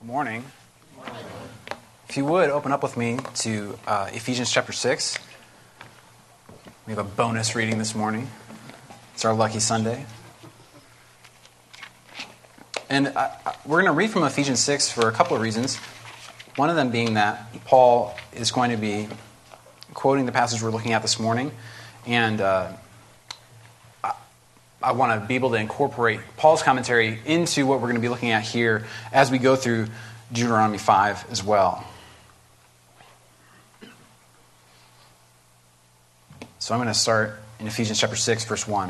Good morning. If you would, open up with me to Ephesians chapter 6. We have a bonus reading this morning. It's our lucky Sunday. And we're going to read from Ephesians 6 for a couple of reasons. One of them being that Paul is going to be quoting the passage we're looking at this morning. And I want to be able to incorporate Paul's commentary into what we're going to be looking at here as we go through Deuteronomy 5 as well. So I'm going to start in Ephesians chapter 6, verse 1.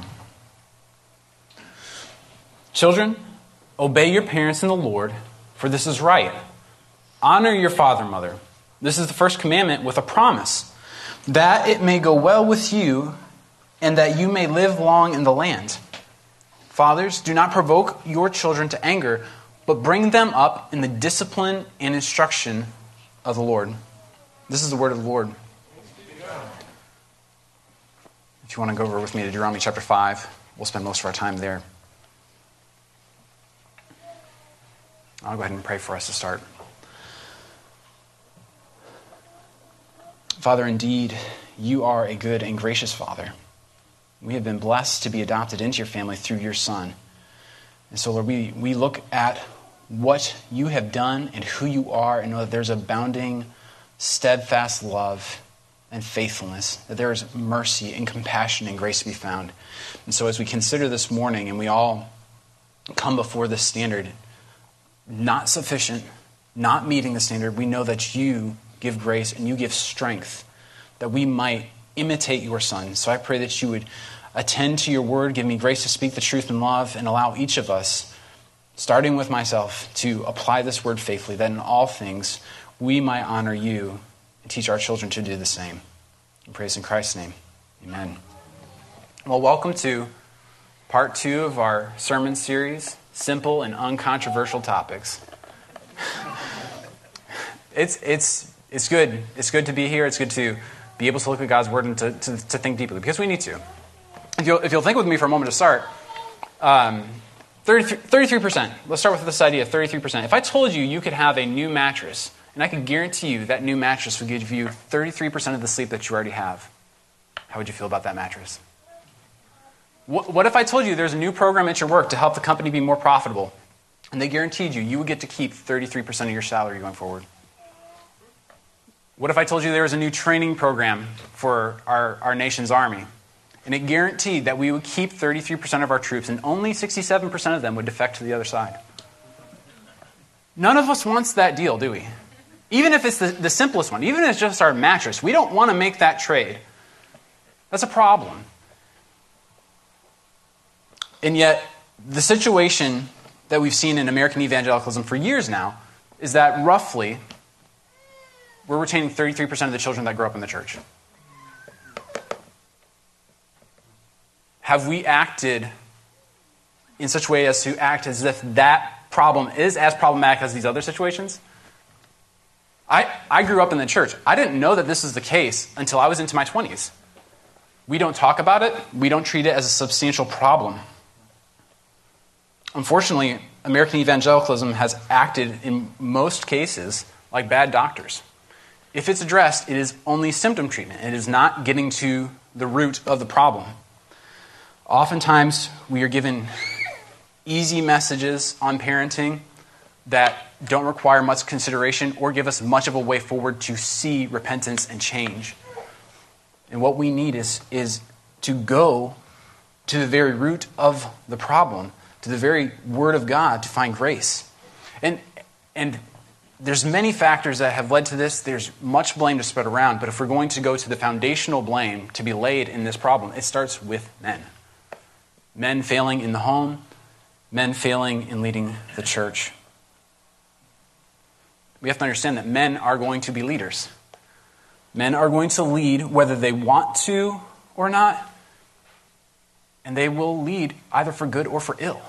Children, obey your parents in the Lord, for this is right. Honor your father and mother. This is the first commandment with a promise, that it may go well with you and that you may live long in the land. Fathers, do not provoke your children to anger, but bring them up in the discipline and instruction of the Lord. This is the word of the Lord. If you want to go over with me to Deuteronomy chapter 5, we'll spend most of our time there. I'll go ahead and pray for us to start. Father, indeed, you are a good and gracious Father. We have been blessed to be adopted into your family through your Son. And so, Lord, we look at what you have done and who you are and know that there's abounding, steadfast love and faithfulness, that there is mercy and compassion and grace to be found. And so as we consider this morning and we all come before this standard, not sufficient, not meeting the standard, we know that you give grace and you give strength that we might imitate your Son. So I pray that you would attend to your word, give me grace to speak the truth in love, and allow each of us, starting with myself, to apply this word faithfully, that in all things we might honor you and teach our children to do the same. We praise in Christ's name. Amen. Well, welcome to part 2 of our sermon series, Simple and Uncontroversial Topics. It's good. It's good to be here. It's good to be able to look at God's word and to think deeply, because we need to. If you'll think with me for a moment to start, 33%. Let's start with this idea of 33%. If I told you could have a new mattress, and I could guarantee you that new mattress would give you 33% of the sleep that you already have, how would you feel about that mattress? What if I told you there's a new program at your work to help the company be more profitable, and they guaranteed you would get to keep 33% of your salary going forward? What if I told you there was a new training program for our nation's army, and it guaranteed that we would keep 33% of our troops and only 67% of them would defect to the other side? None of us wants that deal, do we? Even if it's the simplest one, even if it's just our mattress, we don't want to make that trade. That's a problem. And yet, the situation that we've seen in American evangelicalism for years now is that roughly we're retaining 33% of the children that grow up in the church. Have we acted in such a way as to act as if that problem is as problematic as these other situations? I grew up in the church. I didn't know that this was the case until I was into my 20s. We don't talk about it. We don't treat it as a substantial problem. Unfortunately, American evangelicalism has acted in most cases like bad doctors. If it's addressed, it is only symptom treatment. It is not getting to the root of the problem. Oftentimes, we are given easy messages on parenting that don't require much consideration or give us much of a way forward to see repentance and change. And what we need is to go to the very root of the problem, to the very Word of God to find grace. And there's many factors that have led to this. There's much blame to spread around, but if we're going to go to the foundational blame to be laid in this problem, it starts with men. Men failing in the home, men failing in leading the church. We have to understand that men are going to be leaders. Men are going to lead whether they want to or not, and they will lead either for good or for ill.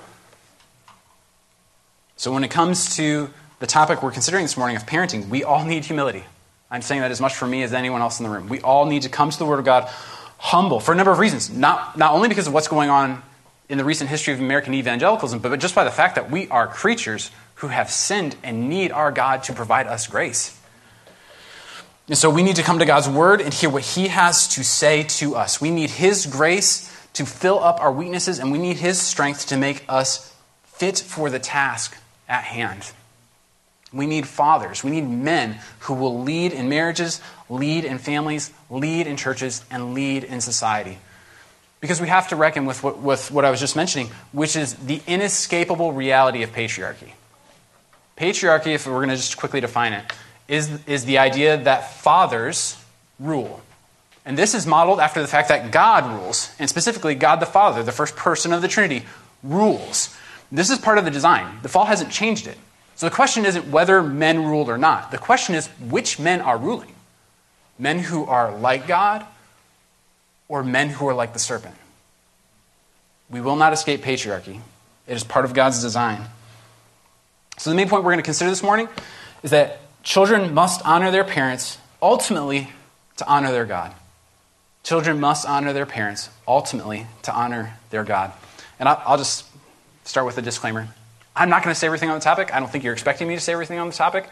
So when it comes to the topic we're considering this morning of parenting, we all need humility. I'm saying that as much for me as anyone else in the room. We all need to come to the Word of God humble for a number of reasons. Not only because of what's going on in the recent history of American evangelicalism, but just by the fact that we are creatures who have sinned and need our God to provide us grace. And so we need to come to God's word and hear what he has to say to us. We need his grace to fill up our weaknesses, and we need his strength to make us fit for the task at hand. We need fathers. We need men who will lead in marriages, lead in families, lead in churches, and lead in society. Because we have to reckon with what I was just mentioning, which is the inescapable reality of patriarchy. Patriarchy, if we're going to just quickly define it, is the idea that fathers rule. And this is modeled after the fact that God rules, and specifically God the Father, the first person of the Trinity, rules. This is part of the design. The fall hasn't changed it. So the question isn't whether men rule or not. The question is which men are ruling. Men who are like God or men who are like the serpent. We will not escape patriarchy. It is part of God's design. So the main point we're going to consider this morning is that children must honor their parents, ultimately to honor their God. Children must honor their parents, ultimately to honor their God. And I'll just start with a disclaimer. I'm not going to say everything on the topic. I don't think you're expecting me to say everything on the topic.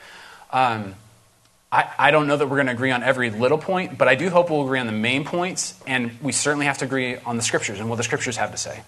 I don't know that we're going to agree on every little point, but I do hope we'll agree on the main points, and we certainly have to agree on the scriptures and what the scriptures have to say.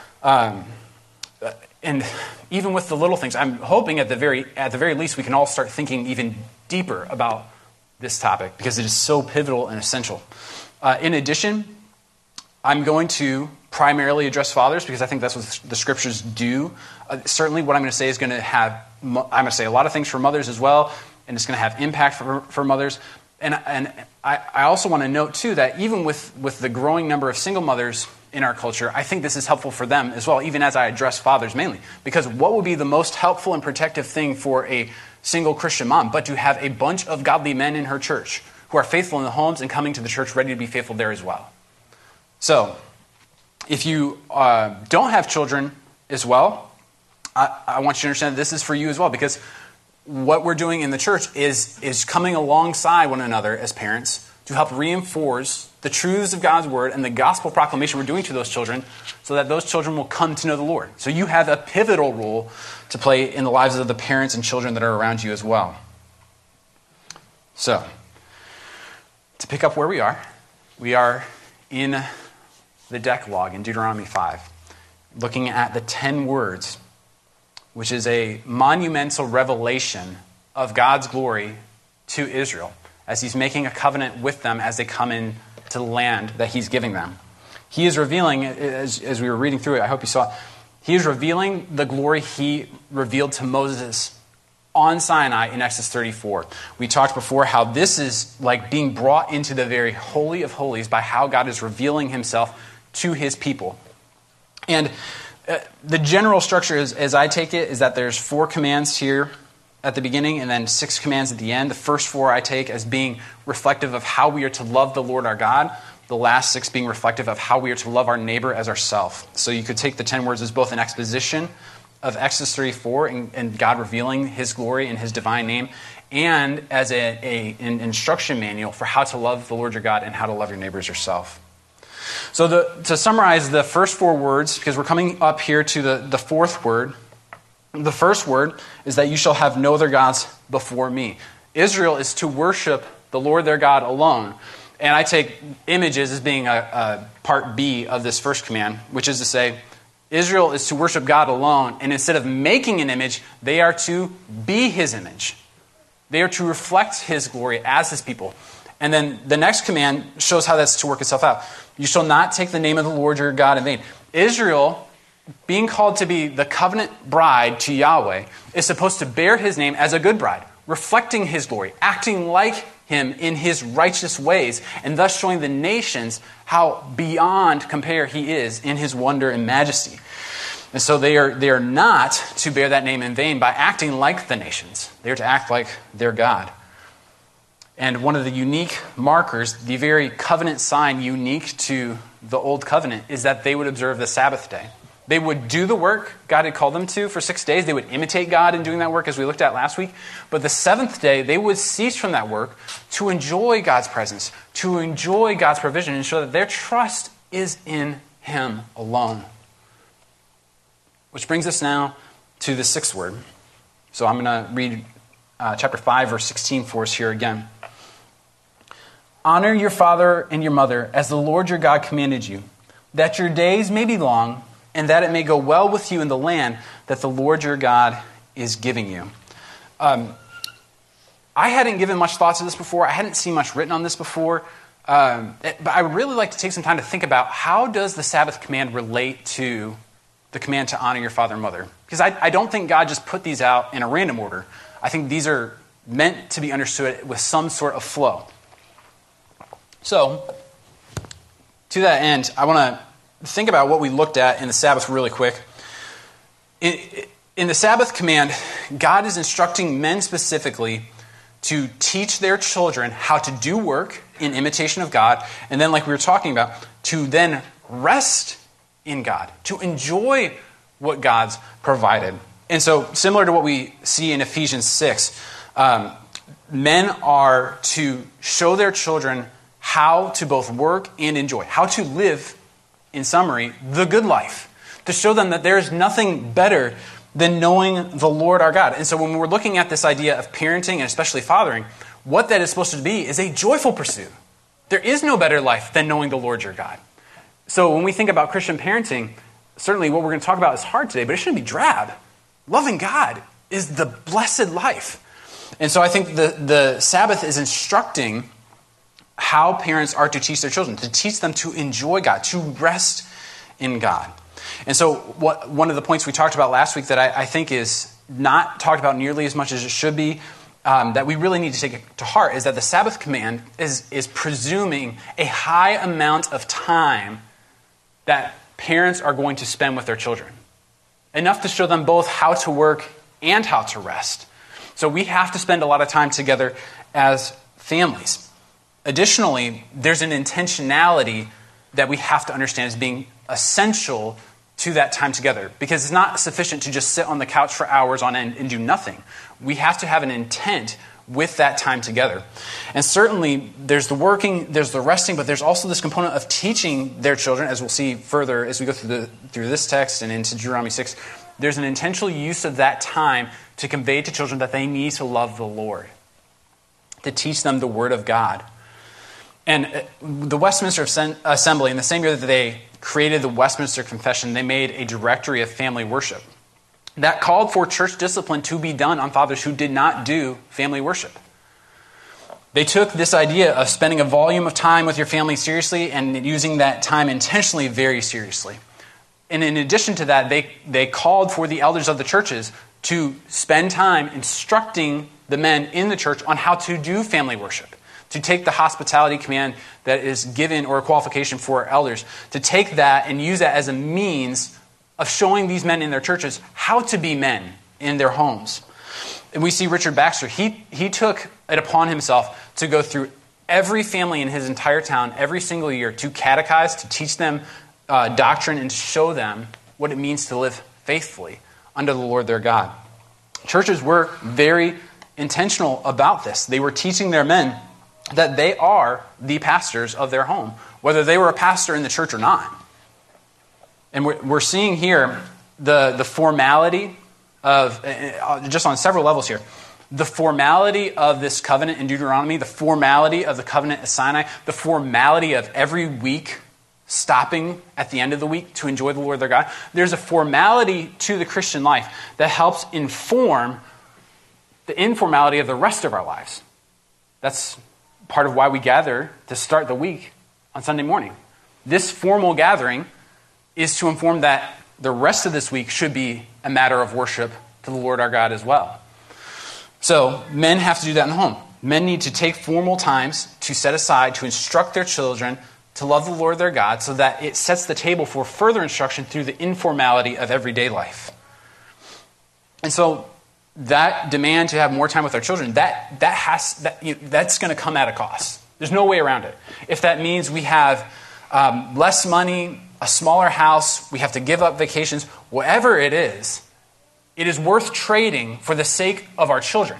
And even with the little things, I'm hoping at the very least we can all start thinking even deeper about this topic because it is so pivotal and essential. In addition, I'm going to primarily address fathers because I think that's what the scriptures do. Certainly what I'm going to say is going to have, I'm going to say a lot of things for mothers as well, and it's going to have impact for mothers. And I also want to note, too, that even with the growing number of single mothers in our culture, I think this is helpful for them as well, even as I address fathers mainly. Because what would be the most helpful and protective thing for a single Christian mom but to have a bunch of godly men in her church who are faithful in the homes and coming to the church ready to be faithful there as well. So, if you don't have children as well, I want you to understand that this is for you as well, because what we're doing in the church is coming alongside one another as parents to help reinforce the truths of God's word and the gospel proclamation we're doing to those children so that those children will come to know the Lord. So you have a pivotal role to play in the lives of the parents and children that are around you as well. So, to pick up where we are in the Decalogue in Deuteronomy 5, looking at the 10 words, which is a monumental revelation of God's glory to Israel as he's making a covenant with them as they come into the land that he's giving them. He is revealing, as we were reading through it, I hope you saw it, he is revealing the glory he revealed to Moses on Sinai in Exodus 34. We talked before how this is like being brought into the very holy of holies by how God is revealing himself to his people. And the general structure, as I take it, is that there's 4 commands here at the beginning and then 6 commands at the end. The first 4 I take as being reflective of how we are to love the Lord our God. The last 6 being reflective of how we are to love our neighbor as ourselves. So you could take the 10 words as both an exposition of Exodus 34 and God revealing his glory and his divine name, and as an instruction manual for how to love the Lord your God and how to love your neighbor as yourself. So to summarize the first 4 words, because we're coming up here to the 4th word, the first word is that you shall have no other gods before me. Israel is to worship the Lord their God alone. And I take images as being a part B of this first command, which is to say, Israel is to worship God alone, and instead of making an image, they are to be his image. They are to reflect his glory as his people. And then the next command shows how that's to work itself out. You shall not take the name of the Lord your God in vain. Israel, being called to be the covenant bride to Yahweh, is supposed to bear his name as a good bride, reflecting his glory, acting like him in his righteous ways, and thus showing the nations how beyond compare he is in his wonder and majesty. And so they are not to bear that name in vain by acting like the nations. They are to act like their God. And one of the unique markers, the very covenant sign unique to the Old Covenant, is that they would observe the Sabbath day. They would do the work God had called them to for 6 days. They would imitate God in doing that work, as we looked at last week. But the 7th day, they would cease from that work to enjoy God's presence, to enjoy God's provision, and show that their trust is in him alone. Which brings us now to the 6th word. So I'm going to read chapter 5, verse 16 for us here again. Honor your father and your mother as the Lord your God commanded you, that your days may be long, and that it may go well with you in the land that the Lord your God is giving you. I hadn't given much thought to this before. I hadn't seen much written on this before. But I would really like to take some time to think about how does the Sabbath command relate to the command to honor your father and mother? Because I don't think God just put these out in a random order. I think these are meant to be understood with some sort of flow. So, to that end, I want to think about what we looked at in the Sabbath really quick. In the Sabbath command, God is instructing men specifically to teach their children how to do work in imitation of God, and then, like we were talking about, to then rest in God, to enjoy what God's provided. And so, similar to what we see in Ephesians 6, men are to show their children how to both work and enjoy, how to live, in summary, the good life, to show them that there is nothing better than knowing the Lord our God. And so when we're looking at this idea of parenting and especially fathering, what that is supposed to be is a joyful pursuit. There is no better life than knowing the Lord your God. So when we think about Christian parenting, certainly what we're going to talk about is hard today, but it shouldn't be drab. Loving God is the blessed life. And so I think the Sabbath is instructing how parents are to teach their children, to teach them to enjoy God, to rest in God. And so one of the points we talked about last week that I think is not talked about nearly as much as it should be, that we really need to take to heart, is that the Sabbath command is presuming a high amount of time that parents are going to spend with their children. Enough to show them both how to work and how to rest. So we have to spend a lot of time together as families. Additionally, there's an intentionality that we have to understand as being essential to that time together, because it's not sufficient to just sit on the couch for hours on end and do nothing. We have to have an intent with that time together. And certainly there's the working, there's the resting, but there's also this component of teaching their children, as we'll see further as we go through this text and into Deuteronomy 6. There's an intentional use of that time to convey to children that they need to love the Lord, to teach them the Word of God. And the Westminster Assembly, in the same year that they created the Westminster Confession, they made a directory of family worship that called for church discipline to be done on fathers who did not do family worship. They took this idea of spending a volume of time with your family seriously and using that time intentionally very seriously. And in addition to that, they called for the elders of the churches to spend time instructing the men in the church on how to do family worship, to take the hospitality command that is given or a qualification for elders, to take that and use that as a means of showing these men in their churches how to be men in their homes. And we see Richard Baxter, he took it upon himself to go through every family in his entire town every single year to catechize, to teach them doctrine, and to show them what it means to live faithfully under the Lord their God. Churches were very intentional about this. They were teaching their men that they are the pastors of their home, whether they were a pastor in the church or not. And we're seeing here the formality of, just on several levels here, the formality of this covenant in Deuteronomy, the formality of the covenant at Sinai, the formality of every week stopping at the end of the week to enjoy the Lord their God. There's a formality to the Christian life that helps inform the informality of the rest of our lives. That's part of why we gather to start the week on Sunday morning. This formal gathering is to inform that the rest of this week should be a matter of worship to the Lord our God as well. So men have to do that in the home. Men need to take formal times to set aside to instruct their children to love the Lord their God, so that it sets the table for further instruction through the informality of everyday life. And so that demand to have more time with our children, that's going to come at a cost. There's no way around it. If that means we have less money, a smaller house, we have to give up vacations, whatever it is worth trading for the sake of our children.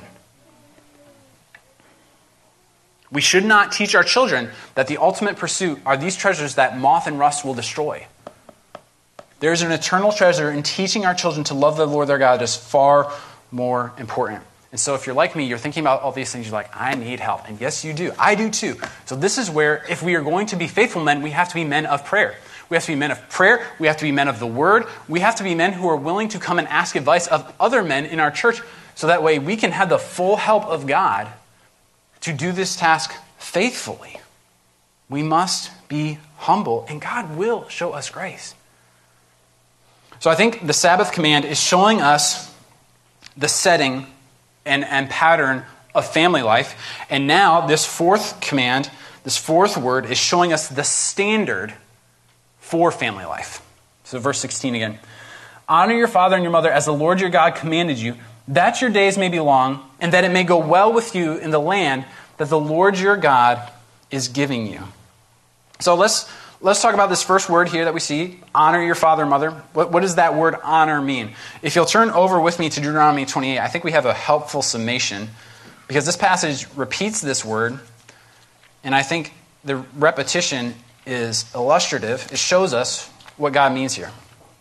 We should not teach our children that the ultimate pursuit are these treasures that moth and rust will destroy. There is an eternal treasure in teaching our children to love the Lord their God that is far more important. And so if you're like me, you're thinking about all these things, you're like, I need help. And yes, you do. I do too. So this is where, if we are going to be faithful men, we have to be men of prayer. We have to be men of prayer. We have to be men of the word. We have to be men who are willing to come and ask advice of other men in our church, so that way we can have the full help of God to do this task faithfully. We must be humble, and God will show us grace. So I think the Sabbath command is showing us the setting and pattern of family life. And now this fourth command, this fourth word, is showing us the standard for family life. So verse 16 again. Honor your father and your mother as the Lord your God commanded you, that your days may be long, and that it may go well with you in the land that the Lord your God is giving you. So let's talk about this first word here that we see, honor your father and mother. What does that word honor mean? If you'll turn over with me to Deuteronomy 28, I think we have a helpful summation, because this passage repeats this word, and I think the repetition is illustrative. It shows us what God means here.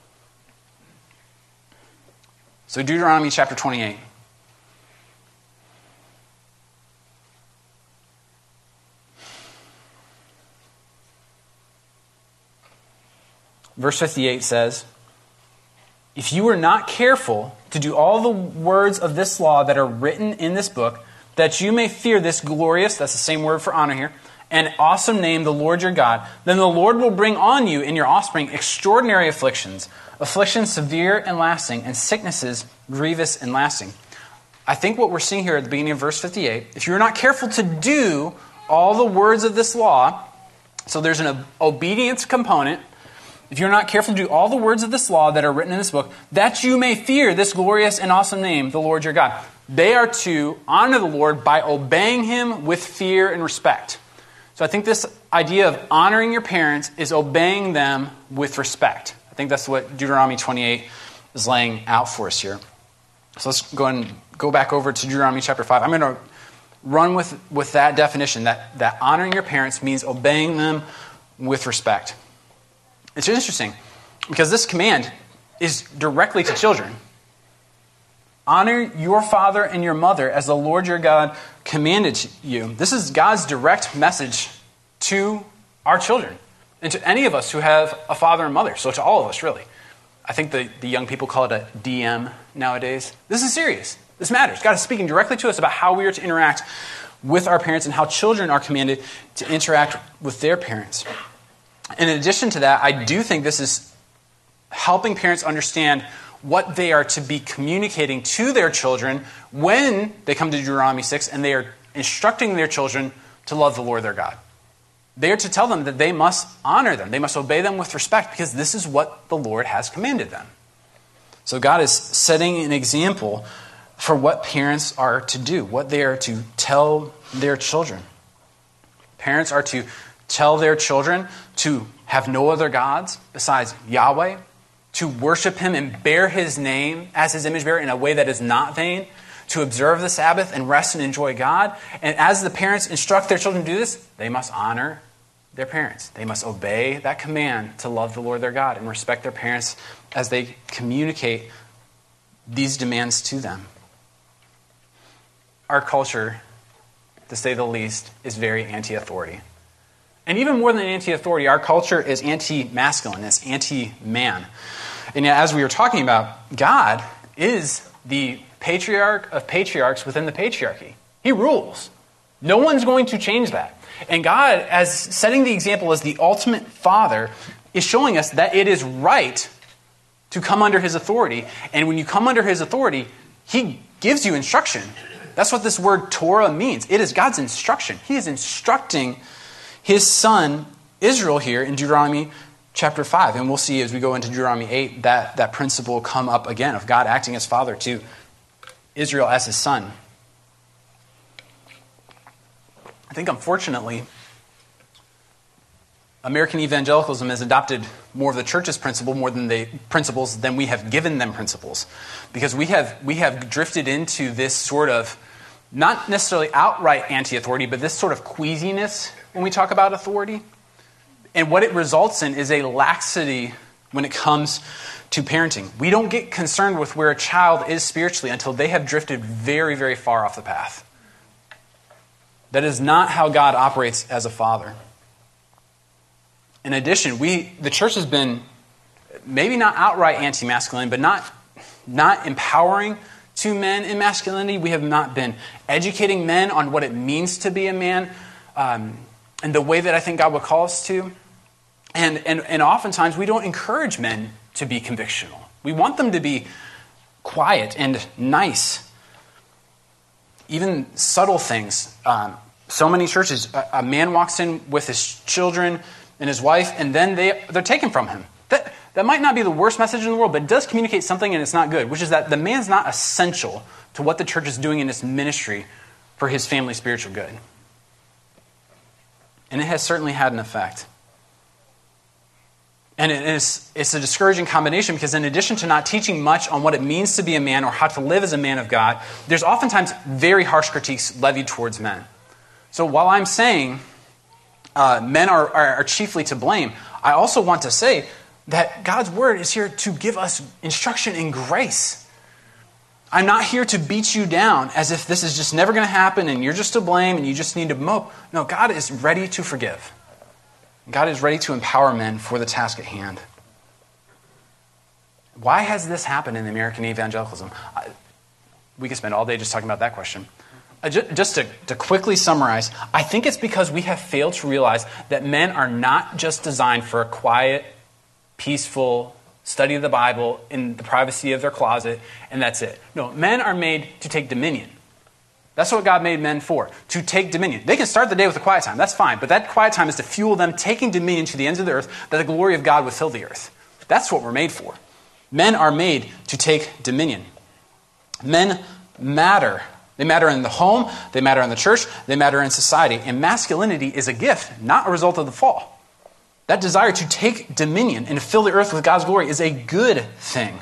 So Deuteronomy chapter 28. Verse 58 says, if you are not careful to do all the words of this law that are written in this book, that you may fear this glorious, that's the same word for honor here, and awesome name, the Lord your God, then the Lord will bring on you and your offspring extraordinary afflictions, afflictions severe and lasting, and sicknesses grievous and lasting. I think what we're seeing here at the beginning of verse 58, if you're not careful to do all the words of this law, so there's an obedience component. If you're not careful to do all the words of this law that are written in this book, that you may fear this glorious and awesome name, the Lord your God. They are to honor the Lord by obeying him with fear and respect. So I think this idea of honoring your parents is obeying them with respect. I think that's what Deuteronomy 28 is laying out for us here. So let's go back over to Deuteronomy chapter 5. I'm going to run with that definition, that honoring your parents means obeying them with respect. It's interesting because this command is directly to children. Honor your father and your mother as the Lord your God commanded you. This is God's direct message to our children and to any of us who have a father and mother. So to all of us, really. I think the young people call it a DM nowadays. This is serious. This matters. God is speaking directly to us about how we are to interact with our parents and how children are commanded to interact with their parents. And in addition to that, I do think this is helping parents understand what they are to be communicating to their children when they come to Deuteronomy 6 and they are instructing their children to love the Lord their God. They are to tell them that they must honor them. They must obey them with respect because this is what the Lord has commanded them. So God is setting an example for what parents are to do, what they are to tell their children. Parents are to tell their children to have no other gods besides Yahweh, to worship him and bear his name as his image bearer in a way that is not vain, to observe the Sabbath and rest and enjoy God. And as the parents instruct their children to do this, they must honor their parents. They must obey that command to love the Lord their God and respect their parents as they communicate these demands to them. Our culture, to say the least, is very anti-authority. And even more than anti-authority, our culture is anti-masculine, it's anti-man. And yet, as we were talking about, God is the patriarch of patriarchs within the patriarchy. He rules. No one's going to change that. And God, as setting the example as the ultimate father, is showing us that it is right to come under his authority. And when you come under his authority, he gives you instruction. That's what this word Torah means. It is God's instruction. He is instructing his son Israel here in Deuteronomy chapter 5. And we'll see as we go into Deuteronomy 8 that principle come up again of God acting as father to Israel as his son. I think unfortunately, American evangelicalism has adopted more of the church's principles than we have given them principles. Because we have drifted into this sort of, not necessarily outright anti-authority, but this sort of queasiness when we talk about authority. And what it results in is a laxity when it comes to parenting. We don't get concerned with where a child is spiritually until they have drifted very, very far off the path. That is not how God operates as a father. In addition, the church has been maybe not outright anti-masculine, but not empowering to men in masculinity. We have not been educating men on what it means to be a man in the way that I think God would call us to. And oftentimes we don't encourage men to be convictional. We want them to be quiet and nice. Even subtle things. So many churches, a man walks in with his children and his wife, and then they're taken from him. That might not be the worst message in the world, but it does communicate something, and it's not good, which is that the man's not essential to what the church is doing in its ministry for his family's spiritual good. And it has certainly had an effect. And it's a discouraging combination because in addition to not teaching much on what it means to be a man or how to live as a man of God, there's oftentimes very harsh critiques levied towards men. So while I'm saying men are chiefly to blame, I also want to say that God's word is here to give us instruction in grace. I'm not here to beat you down as if this is just never going to happen and you're just to blame and you just need to mope. No, God is ready to forgive. God is ready to empower men for the task at hand. Why has this happened in American evangelicalism? We could spend all day just talking about that question. Just to quickly summarize, I think it's because we have failed to realize that men are not just designed for a quiet, peaceful study of the Bible in the privacy of their closet, and that's it. No, men are made to take dominion. That's what God made men for, to take dominion. They can start the day with a quiet time, that's fine, but that quiet time is to fuel them taking dominion to the ends of the earth, that the glory of God would fill the earth. That's what we're made for. Men are made to take dominion. Men matter. They matter in the home, they matter in the church, they matter in society. And masculinity is a gift, not a result of the fall. That desire to take dominion and to fill the earth with God's glory is a good thing.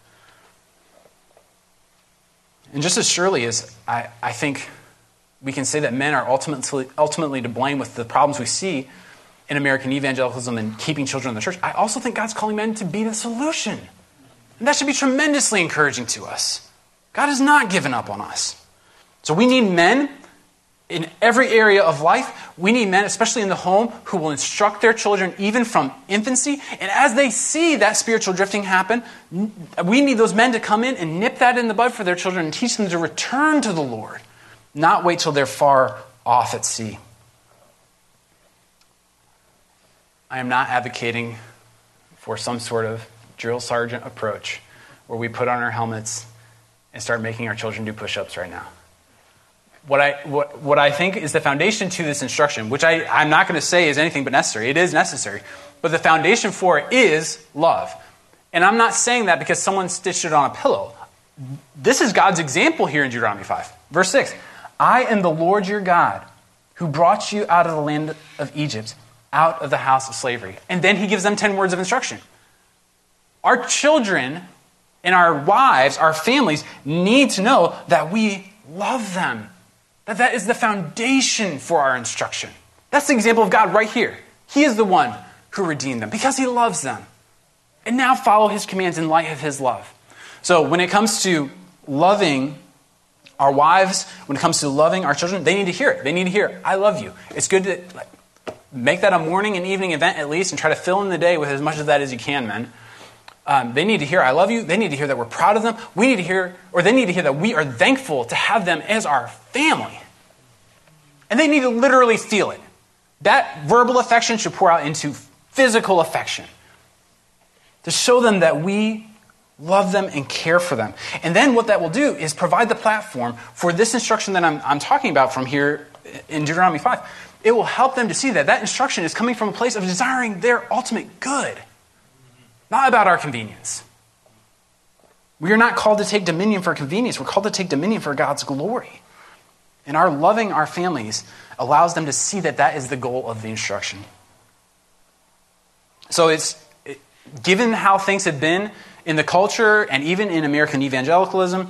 And just as surely as I think we can say that men are ultimately to blame with the problems we see in American evangelicalism and keeping children in the church, I also think God's calling men to be the solution. And that should be tremendously encouraging to us. God has not given up on us. So we need men in every area of life. We need men, especially in the home, who will instruct their children even from infancy. And as they see that spiritual drifting happen, we need those men to come in and nip that in the bud for their children and teach them to return to the Lord, not wait till they're far off at sea. I am not advocating for some sort of drill sergeant approach where we put on our helmets and start making our children do push-ups right now. What I think is the foundation to this instruction, which I'm not going to say is anything but necessary. It is necessary. But the foundation for it is love. And I'm not saying that because someone stitched it on a pillow. This is God's example here in Deuteronomy 5. Verse 6. I am the Lord your God who brought you out of the land of Egypt, out of the house of slavery. And then he gives them 10 words of instruction. Our children and our wives, our families, need to know that we love them. That is the foundation for our instruction. That's the example of God right here. He is the one who redeemed them because he loves them. And now follow his commands in light of his love. So when it comes to loving our wives, when it comes to loving our children, they need to hear it. They need to hear, I love you. It's good to make that a morning and evening event at least and try to fill in the day with as much of that as you can, men. They need to hear, I love you. They need to hear that we're proud of them. They need to hear that we are thankful to have them as our family. And they need to literally feel it. That verbal affection should pour out into physical affection. To show them that we love them and care for them. And then what that will do is provide the platform for this instruction that I'm talking about from here in Deuteronomy 5. It will help them to see that instruction is coming from a place of desiring their ultimate good. Not about our convenience. We are not called to take dominion for convenience. We're called to take dominion for God's glory. And our loving our families allows them to see that is the goal of the instruction. So given how things have been in the culture and even in American evangelicalism,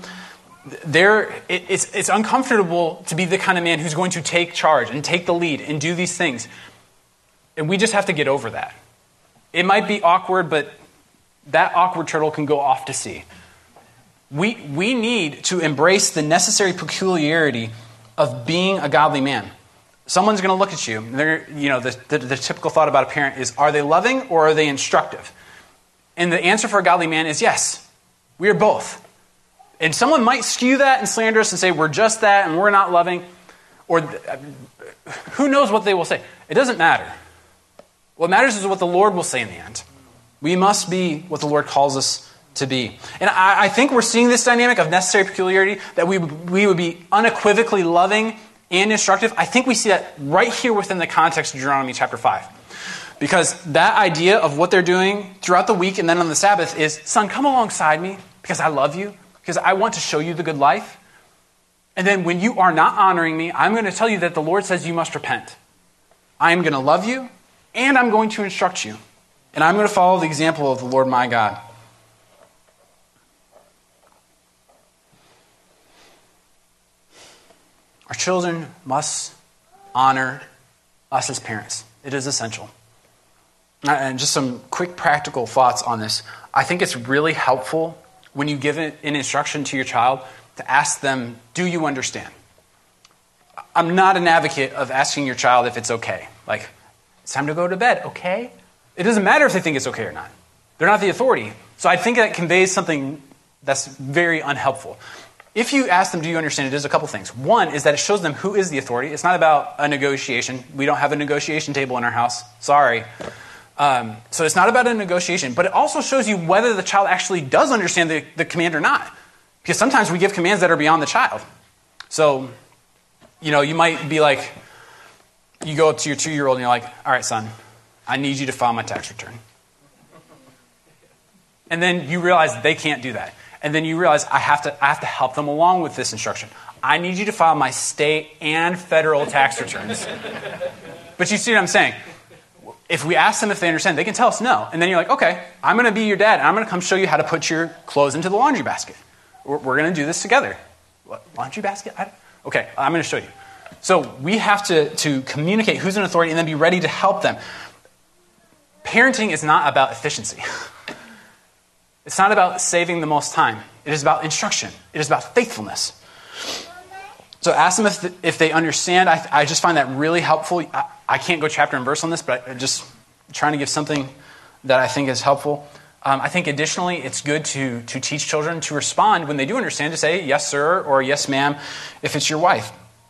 it's uncomfortable to be the kind of man who's going to take charge and take the lead and do these things. And we just have to get over that. It might be awkward, but that awkward turtle can go off to sea. We need to embrace the necessary peculiarity of being a godly man. Someone's going to look at you. The typical thought about a parent is, are they loving or are they instructive? And the answer for a godly man is yes. We are both. And someone might skew that and slander us and say we're just that and we're not loving. Or who knows what they will say. It doesn't matter. What matters is what the Lord will say in the end. We must be what the Lord calls us to be. And I think we're seeing this dynamic of necessary peculiarity, that we would be unequivocally loving and instructive. I think we see that right here within the context of Deuteronomy chapter 5. Because that idea of what they're doing throughout the week and then on the Sabbath is, son, come alongside me because I love you, because I want to show you the good life. And then when you are not honoring me, I'm going to tell you that the Lord says you must repent. I'm going to love you and I'm going to instruct you. And I'm going to follow the example of the Lord my God. Our children must honor us as parents. It is essential. And just some quick practical thoughts on this. I think it's really helpful when you give an instruction to your child to ask them, do you understand? I'm not an advocate of asking your child if it's okay. Like, it's time to go to bed, okay? It doesn't matter if they think it's okay or not. They're not the authority. So I think that conveys something that's very unhelpful. If you ask them, do you understand, it does a couple things. One is that it shows them who is the authority. It's not about a negotiation. We don't have a negotiation table in our house. Sorry. So it's not about a negotiation. But it also shows you whether the child actually does understand the command or not. Because sometimes we give commands that are beyond the child. So, you might be like, you go up to your 2-year-old and you're like, all right, son, I need you to file my tax return. And then you realize they can't do that. And then you realize I have to help them along with this instruction. I need you to file my state and federal tax returns. But you see what I'm saying? If we ask them if they understand, they can tell us no. And then you're like, okay, I'm going to be your dad, and I'm going to come show you how to put your clothes into the laundry basket. We're going to do this together. What, laundry basket? Okay, I'm going to show you. So we have to communicate who's an authority and then be ready to help them. Parenting is not about efficiency. It's not about saving the most time. It is about instruction. It is about faithfulness. So ask them if they understand. I just find that really helpful. I can't go chapter and verse on this, but I'm just trying to give something that I think is helpful. I think additionally, it's good to teach children to respond when they do understand, to say yes, sir, or yes, ma'am, if it's your wife.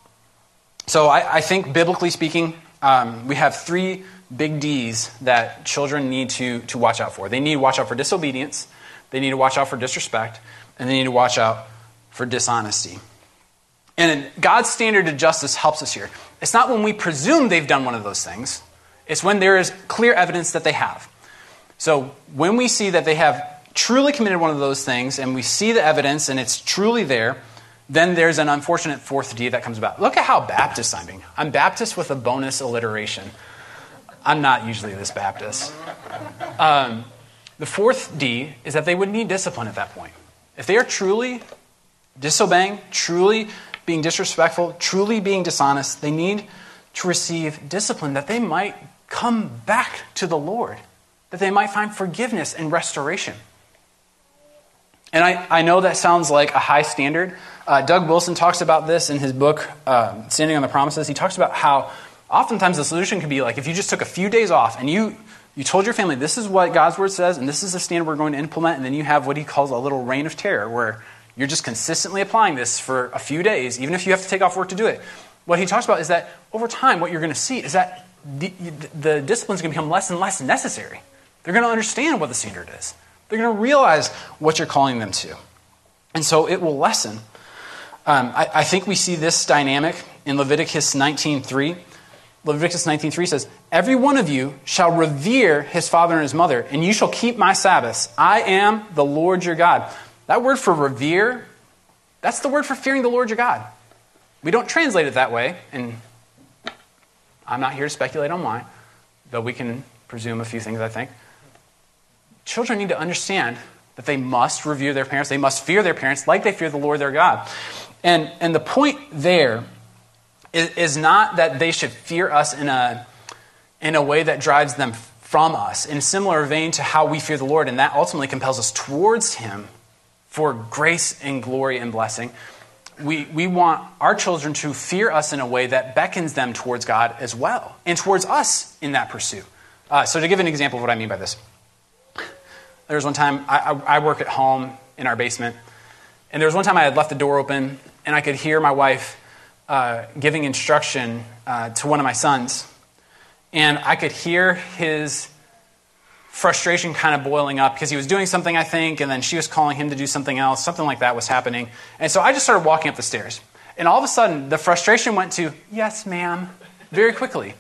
So I think biblically speaking, we have 3 big D's that children need to watch out for. They need to watch out for disobedience. They need to watch out for disrespect, and they need to watch out for dishonesty. And God's standard of justice helps us here. It's not when we presume they've done one of those things. It's when there is clear evidence that they have. So when we see that they have truly committed one of those things, and we see the evidence, and it's truly there, then there's an unfortunate 4th D that comes about. Look at how Baptist I'm being. I'm Baptist with a bonus alliteration. I'm not usually this Baptist. The 4th D is that they would need discipline at that point. If they are truly disobeying, truly being disrespectful, truly being dishonest, they need to receive discipline that they might come back to the Lord, that they might find forgiveness and restoration. And I know that sounds like a high standard. Doug Wilson talks about this in his book, Standing on the Promises. He talks about how oftentimes the solution could be like if you just took a few days off and you told your family, this is what God's word says, and this is the standard we're going to implement, and then you have what he calls a little reign of terror, where you're just consistently applying this for a few days, even if you have to take off work to do it. What he talks about is that over time, what you're going to see is that the discipline's going to become less and less necessary. They're going to understand what the standard is. They're going to realize what you're calling them to. And so it will lessen. I think we see this dynamic in Leviticus 19:3. Leviticus 19:3 says, every one of you shall revere his father and his mother, and you shall keep my Sabbaths. I am the Lord your God. That word for revere, that's the word for fearing the Lord your God. We don't translate it that way, and I'm not here to speculate on why, though we can presume a few things, I think. Children need to understand that they must revere their parents. They must fear their parents like they fear the Lord their God. And the point there is not that they should fear us in a way that drives them from us in a similar vein to how we fear the Lord, and that ultimately compels us towards him for grace and glory and blessing. We want our children to fear us in a way that beckons them towards God as well, and towards us in that pursuit. So to give an example of what I mean by this, there was one time, I work at home in our basement, and there was one time I had left the door open, and I could hear my wife giving instruction to one of my sons, and I could hear his frustration kind of boiling up because he was doing something, I think, and then she was calling him to do something else. Something like that was happening. And so I just started walking up the stairs. And all of a sudden, the frustration went to, "Yes, ma'am," very quickly.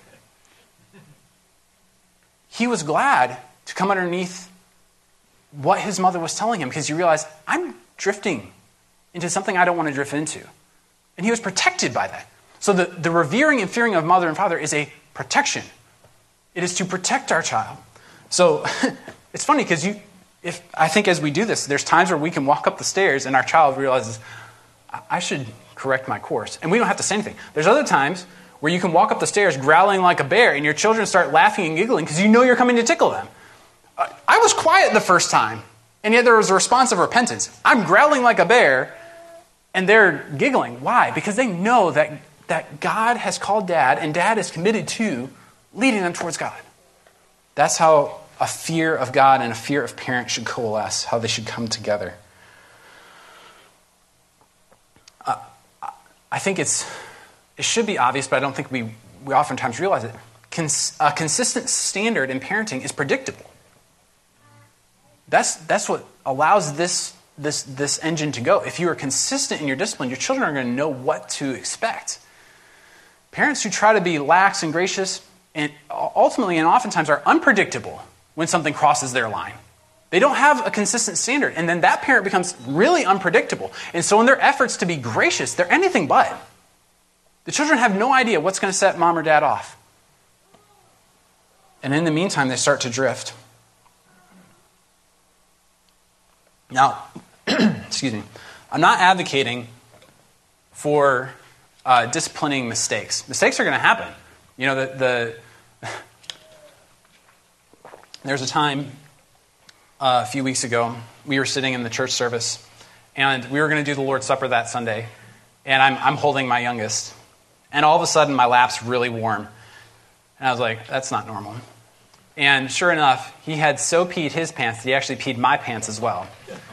He was glad to come underneath what his mother was telling him because he realized, I'm drifting into something I don't want to drift into. And he was protected by that. So the revering and fearing of mother and father is a protection. It is to protect our child. So it's funny because I think as we do this, there's times where we can walk up the stairs and our child realizes, I should correct my course. And we don't have to say anything. There's other times where you can walk up the stairs growling like a bear and your children start laughing and giggling because you know you're coming to tickle them. I was quiet the first time, and yet there was a response of repentance. I'm growling like a bear, and they're giggling. Why? Because they know that God has called Dad, and Dad is committed to leading them towards God. That's how a fear of God and a fear of parents should coalesce, how they should come together. I think it should be obvious, but I don't think we oftentimes realize it. A consistent standard in parenting is predictable. That's what allows this engine to go. If you are consistent in your discipline, your children are going to know what to expect. Parents who try to be lax and gracious and ultimately and oftentimes are unpredictable when something crosses their line. They don't have a consistent standard, and then that parent becomes really unpredictable. And so in their efforts to be gracious, they're anything but. The children have no idea what's going to set mom or dad off. And in the meantime, they start to drift. Now, excuse me, I'm not advocating for disciplining mistakes. Mistakes are going to happen. You know, there's a time a few weeks ago, we were sitting in the church service, and we were going to do the Lord's Supper that Sunday, and I'm holding my youngest, and all of a sudden my lap's really warm, and I was like, that's not normal. And sure enough, he had so peed his pants that he actually peed my pants as well.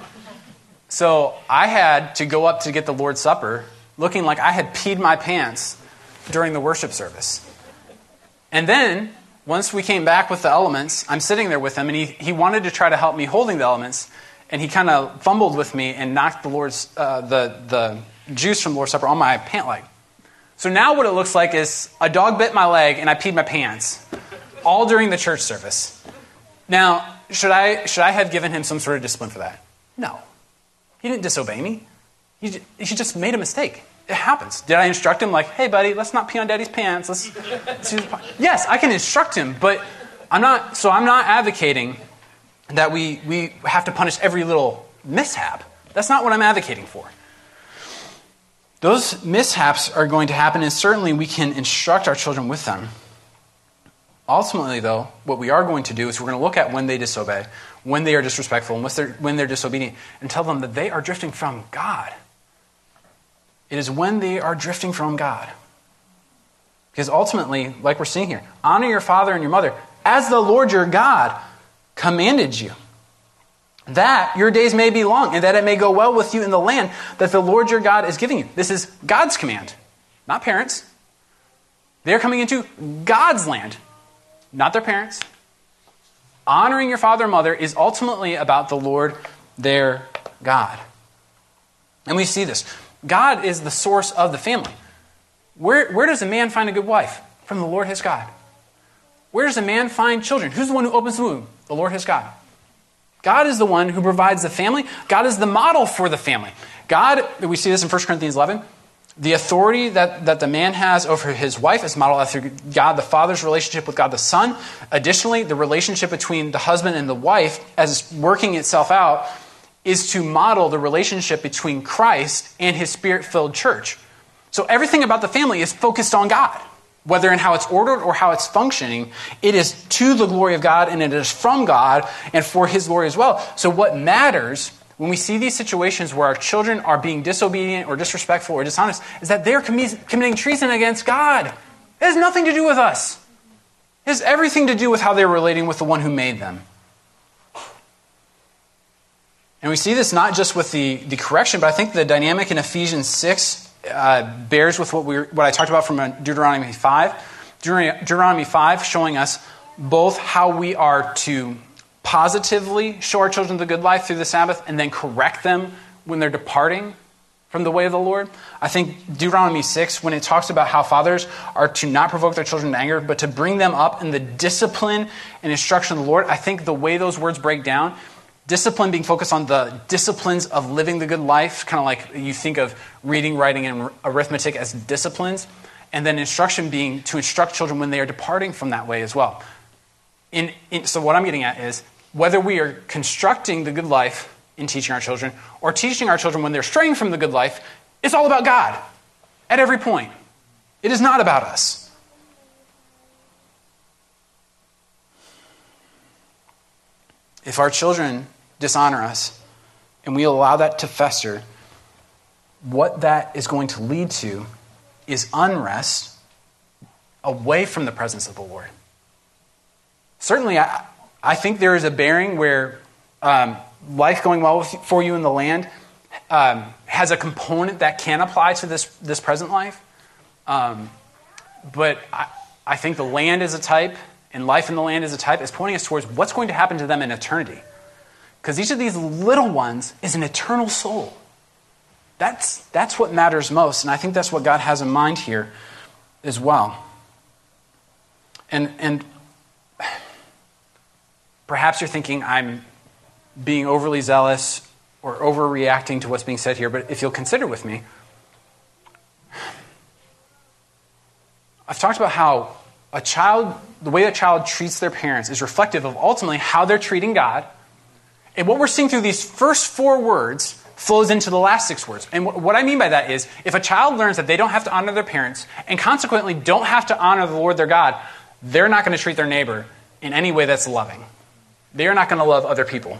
So I had to go up to get the Lord's Supper looking like I had peed my pants during the worship service. And then, once we came back with the elements, I'm sitting there with him, and he wanted to try to help me holding the elements, and he kind of fumbled with me and knocked the juice from the Lord's Supper on my pant leg. So now what it looks like is a dog bit my leg and I peed my pants, all during the church service. Now, should I have given him some sort of discipline for that? No. He didn't disobey me. He just made a mistake. It happens. Did I instruct him like, hey, buddy, let's not pee on Daddy's pants. Let's yes, I can instruct him, but I'm not advocating that we have to punish every little mishap. That's not what I'm advocating for. Those mishaps are going to happen, and certainly we can instruct our children with them. Ultimately, though, what we are going to do is we're going to look at when they disobey, when they are disrespectful, and when they're disobedient, and tell them that they are drifting from God. It is when they are drifting from God. Because ultimately, like we're seeing here, honor your father and your mother as the Lord your God commanded you, that your days may be long and that it may go well with you in the land that the Lord your God is giving you. This is God's command, not parents. They're coming into God's land, not their parents. Honoring your father and mother is ultimately about the Lord their God. And we see this. God is the source of the family. Where does a man find a good wife? From the Lord his God. Where does a man find children? Who's the one who opens the womb? The Lord his God. God is the one who provides the family. God is the model for the family. God, we see this in 1 Corinthians 11, the authority that the man has over his wife is modeled after God the Father's relationship with God the Son. Additionally, the relationship between the husband and the wife, as it's working itself out, is to model the relationship between Christ and his Spirit-filled church. So everything about the family is focused on God. whether in how it's ordered or how it's functioning, it is to the glory of God, and it is from God and for his glory as well. So what matters when we see these situations where our children are being disobedient or disrespectful or dishonest is that they're committing treason against God. It has nothing to do with us. It has everything to do with how they're relating with the one who made them. And we see this not just with the correction, but I think the dynamic in Ephesians 6 bears with what I talked about from Deuteronomy 5. Deuteronomy 5 showing us both how we are to positively show our children the good life through the Sabbath and then correct them when they're departing from the way of the Lord. I think Deuteronomy 6, when it talks about how fathers are to not provoke their children to anger, but to bring them up in the discipline and instruction of the Lord, I think the way those words break down, discipline being focused on the disciplines of living the good life, kind of like you think of reading, writing, and arithmetic as disciplines, and then instruction being to instruct children when they are departing from that way as well. So what I'm getting at is, whether we are constructing the good life in teaching our children or teaching our children when they're straying from the good life, it's all about God at every point. It is not about us. If our children dishonor us and we allow that to fester, what that is going to lead to is unrest away from the presence of the Lord. Certainly, I think there is a bearing where life going well for you in the land has a component that can apply to this present life. But I think the land is a type, and life in the land is a type, is pointing us towards what's going to happen to them in eternity. Because each of these little ones is an eternal soul. That's what matters most, and I think that's what God has in mind here as well. And perhaps you're thinking I'm being overly zealous or overreacting to what's being said here, but if you'll consider with me, I've talked about how the way a child treats their parents is reflective of ultimately how they're treating God. And what we're seeing through these first 4 words flows into the last 6 words. And what I mean by that is, if a child learns that they don't have to honor their parents and consequently don't have to honor the Lord their God, they're not going to treat their neighbor in any way that's loving. They are not going to love other people.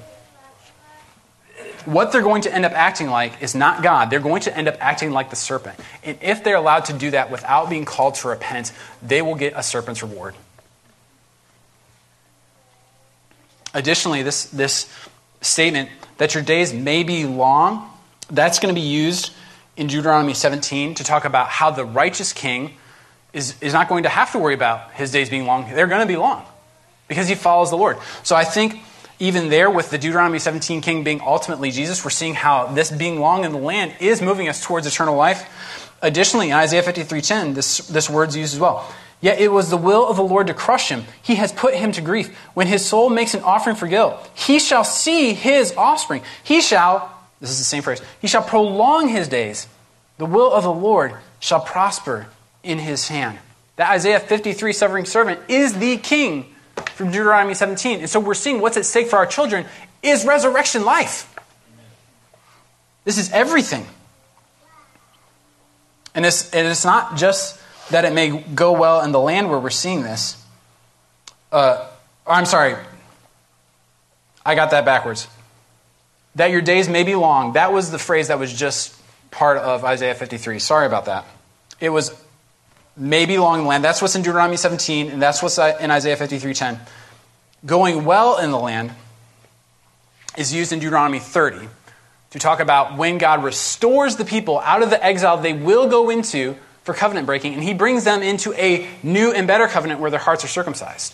What they're going to end up acting like is not God. They're going to end up acting like the serpent. And if they're allowed to do that without being called to repent, they will get a serpent's reward. Additionally, this statement that your days may be long, that's going to be used in Deuteronomy 17 to talk about how the righteous king is not going to have to worry about his days being long. They're going to be long because he follows the Lord. So I think even there, with the Deuteronomy 17 king being ultimately Jesus, we're seeing how this being long in the land is moving us towards eternal life. Additionally, in Isaiah 53:10, this word's used as well. Yet it was the will of the Lord to crush him. He has put him to grief. When his soul makes an offering for guilt, he shall see his offspring. This is the same phrase, he shall prolong his days. The will of the Lord shall prosper in his hand. That Isaiah 53 suffering servant is the king from Deuteronomy 17. And so we're seeing what's at stake for our children is resurrection life. This is everything. And it's not just that it may go well in the land where we're seeing this. I'm sorry. I got that backwards. That your days may be long. That was the phrase that was just part of Isaiah 53. Sorry about that. It was may be long in the land. That's what's in Deuteronomy 17, and that's what's in Isaiah 53:10. Going well in the land is used in Deuteronomy 30 to talk about when God restores the people out of the exile they will go into for covenant breaking, and he brings them into a new and better covenant where their hearts are circumcised.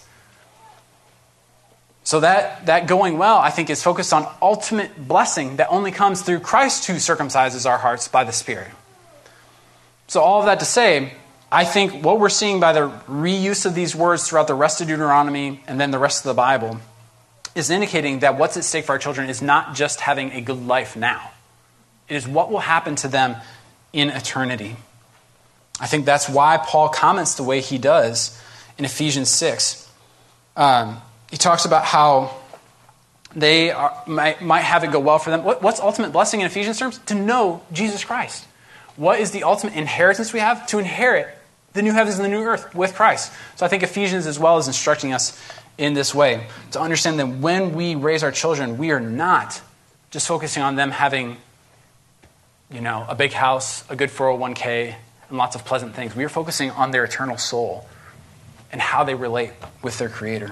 So that going well, I think, is focused on ultimate blessing that only comes through Christ who circumcises our hearts by the Spirit. So all of that to say, I think what we're seeing by the reuse of these words throughout the rest of Deuteronomy and then the rest of the Bible is indicating that what's at stake for our children is not just having a good life now. It is what will happen to them in eternity. I think that's why Paul comments the way he does in Ephesians 6. He talks about how they might have it go well for them. What's ultimate blessing in Ephesians terms? To know Jesus Christ. What is the ultimate inheritance we have? To inherit the new heavens and the new earth with Christ. So I think Ephesians as well is instructing us in this way to understand that when we raise our children, we are not just focusing on them having, a big house, a good 401k, and lots of pleasant things. We are focusing on their eternal soul and how they relate with their Creator.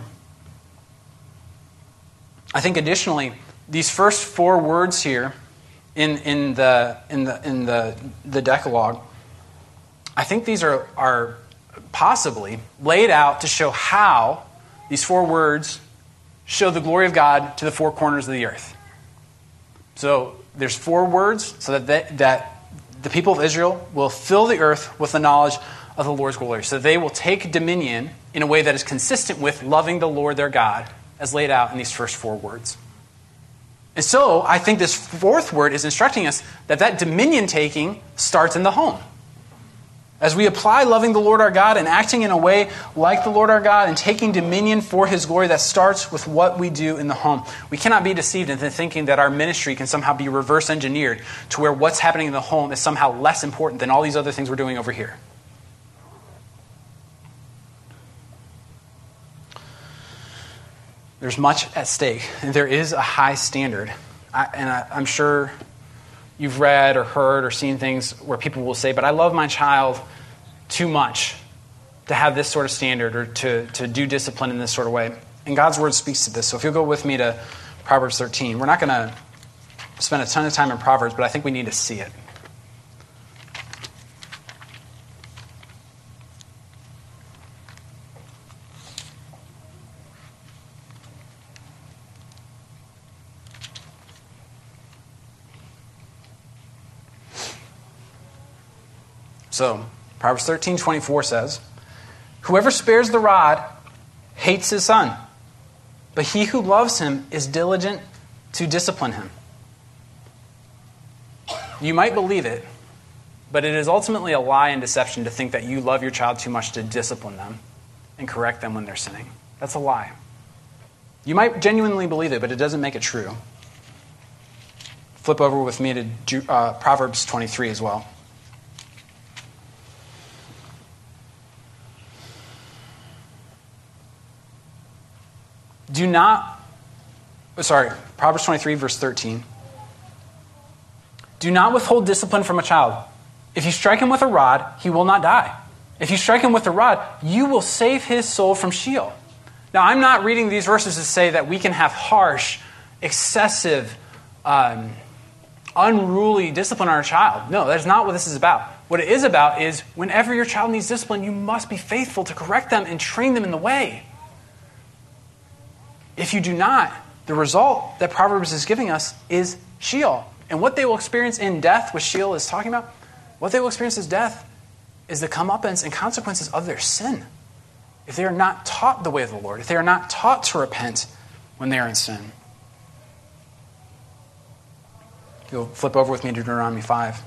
I think additionally, these first 4 words here in the Decalogue, I think these are possibly laid out to show how these 4 words show the glory of God to the 4 corners of the earth. So there's 4 words so that the people of Israel will fill the earth with the knowledge of the Lord's glory. So they will take dominion in a way that is consistent with loving the Lord their God as laid out in these first 4 words. And so I think this 4th word is instructing us that dominion taking starts in the home. As we apply loving the Lord our God and acting in a way like the Lord our God and taking dominion for His glory, that starts with what we do in the home. We cannot be deceived into thinking that our ministry can somehow be reverse engineered to where what's happening in the home is somehow less important than all these other things we're doing over here. There's much at stake, and there is a high standard. I'm sure you've read or heard or seen things where people will say, but I love my child too much to have this sort of standard or to do discipline in this sort of way. And God's Word speaks to this. So if you'll go with me to Proverbs 13. We're not going to spend a ton of time in Proverbs, but I think we need to see it. So, Proverbs 13:24 says, "Whoever spares the rod hates his son, but he who loves him is diligent to discipline him." You might believe it, but it is ultimately a lie and deception to think that you love your child too much to discipline them and correct them when they're sinning. That's a lie. You might genuinely believe it, but it doesn't make it true. Flip over with me to Proverbs 23 as well. Proverbs 23, verse 13. "Do not withhold discipline from a child. If you strike him with a rod, he will not die. If you strike him with a rod, you will save his soul from Sheol." Now, I'm not reading these verses to say that we can have harsh, excessive, unruly discipline on our child. No, that's not what this is about. What it is about is whenever your child needs discipline, you must be faithful to correct them and train them in the way. If you do not, the result that Proverbs is giving us is Sheol. And what they will experience in death, what Sheol is talking about, what they will experience as death is the comeuppance and consequences of their sin. If they are not taught the way of the Lord, if they are not taught to repent when they are in sin. You'll flip over with me to Deuteronomy 5.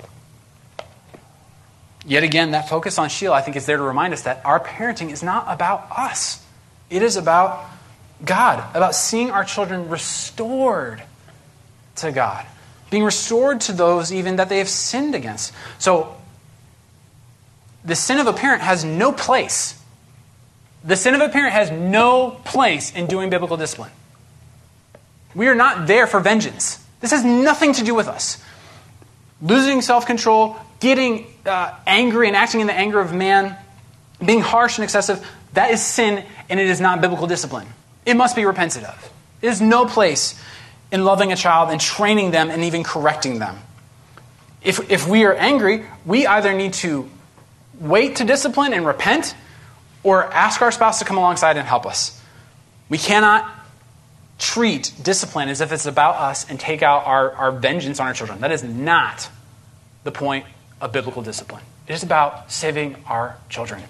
Yet again, that focus on Sheol, I think, is there to remind us that our parenting is not about us. It is about God, about seeing our children restored to God, being restored to those even that they have sinned against. So, the sin of a parent has no place. The sin of a parent has no place in doing biblical discipline. We are not there for vengeance. This has nothing to do with us. Losing self-control, getting angry and acting in the anger of man, being harsh and excessive, that is sin, and it is not biblical discipline. It must be repented of. There's no place in loving a child and training them and even correcting them. If we are angry, we either need to wait to discipline and repent or ask our spouse to come alongside and help us. We cannot treat discipline as if it's about us and take out our vengeance on our children. That is not the point of biblical discipline. It is about saving our children.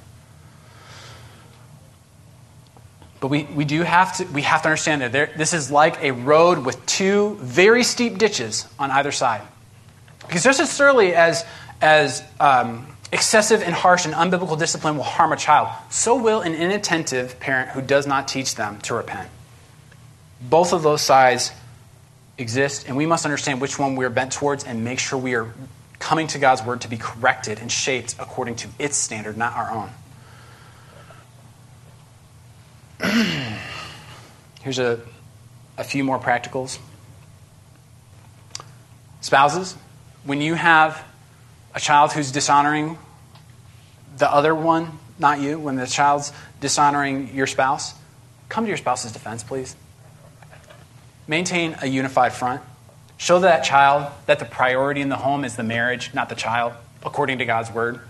But we have to understand that this is like a road with 2 very steep ditches on either side. Because just as thoroughly as excessive and harsh and unbiblical discipline will harm a child, so will an inattentive parent who does not teach them to repent. Both of those sides exist, and we must understand which one we are bent towards and make sure we are coming to God's word to be corrected and shaped according to its standard, not our own. Here's a few more practicals. Spouses, when you have a child who's dishonoring the other one, not you, when the child's dishonoring your spouse, come to your spouse's defense, please. Maintain a unified front. Show that child that the priority in the home is the marriage, not the child, according to God's word.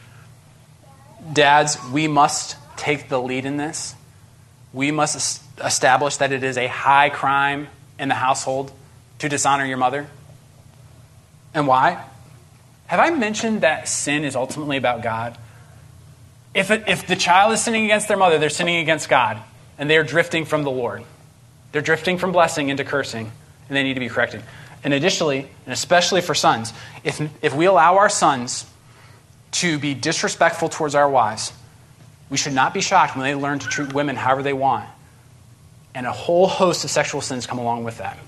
Dads, we must take the lead in this. We must establish that it is a high crime in the household to dishonor your mother. And why? Have I mentioned that sin is ultimately about God? If the child is sinning against their mother, they're sinning against God, and they're drifting from the Lord. They're drifting from blessing into cursing, and they need to be corrected. And additionally, and especially for sons, if we allow our sons to be disrespectful towards our wives, we should not be shocked when they learn to treat women however they want. And a whole host of sexual sins come along with that.